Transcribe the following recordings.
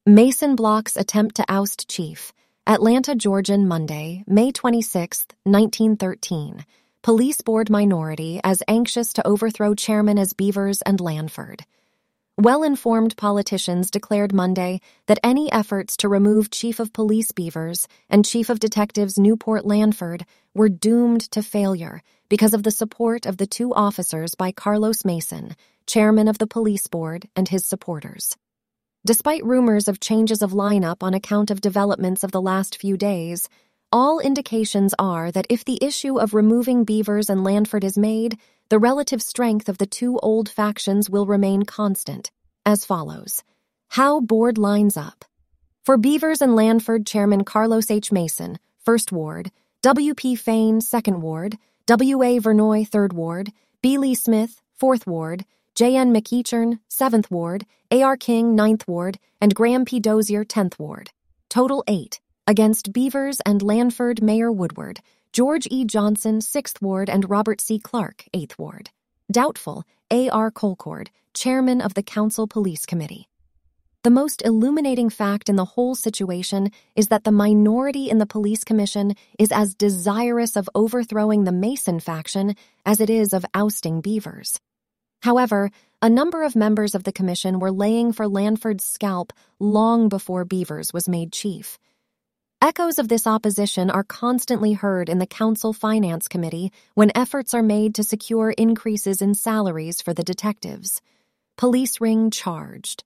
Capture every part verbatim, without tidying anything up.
Mason Block's attempt to oust chief. Atlanta, Georgian, Monday, May twenty-sixth, nineteen thirteen. Police board minority as anxious to overthrow chairman as Beavers and Lanford. Well-informed politicians declared Monday that any efforts to remove Chief of Police Beavers and Chief of Detectives Newport Lanford were doomed to failure because of the support of the two officers by Carlos Mason, chairman of the police board, and his supporters. Despite rumors of changes of lineup on account of developments of the last few days, all indications are that if the issue of removing Beavers and Lanford is made, the relative strength of the two old factions will remain constant, as follows. How board lines up. For Beavers and Lanford, Chairman Carlos H. Mason, First Ward, W. P. Fain, Second Ward, W. A. Vernoy, Third Ward, B. Lee Smith, Fourth Ward, J. N. McEachern, Seventh Ward, A. R. King, Ninth Ward, and Graham P. Dozier, Tenth Ward. Total eight. Against Beavers and Lanford, Mayor Woodward, George E. Johnson, Sixth Ward, and Robert C. Clark, Eighth Ward. Doubtful, A. R. Colcord, Chairman of the Council Police Committee. The most illuminating fact in the whole situation is that the minority in the police commission is as desirous of overthrowing the Mason faction as it is of ousting Beavers. However, a number of members of the commission were laying for Lanford's scalp long before Beavers was made chief. Echoes of this opposition are constantly heard in the Council Finance Committee when efforts are made to secure increases in salaries for the detectives. Police ring charged.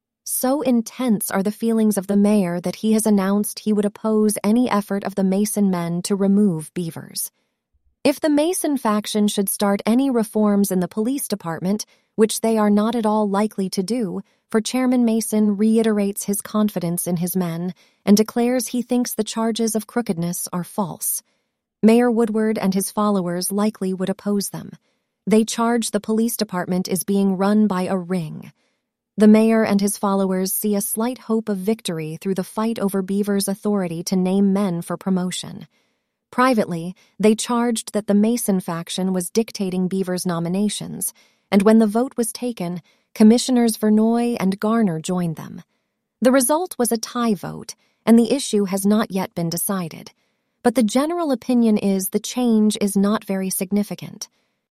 So intense are the feelings of the mayor that he has announced he would oppose any effort of the Mason men to remove Beavers. If the Mason faction should start any reforms in the police department, which they are not at all likely to do, for Chairman Mason reiterates his confidence in his men and declares he thinks the charges of crookedness are false. Mayor Woodward and his followers likely would oppose them. They charge the police department is being run by a ring. The mayor and his followers see a slight hope of victory through the fight over Beavers' authority to name men for promotion. Privately, they charged that the Mason faction was dictating Beavers' nominations, and when the vote was taken, Commissioners Vernoy and Garner joined them. The result was a tie vote, and the issue has not yet been decided. But the general opinion is the change is not very significant.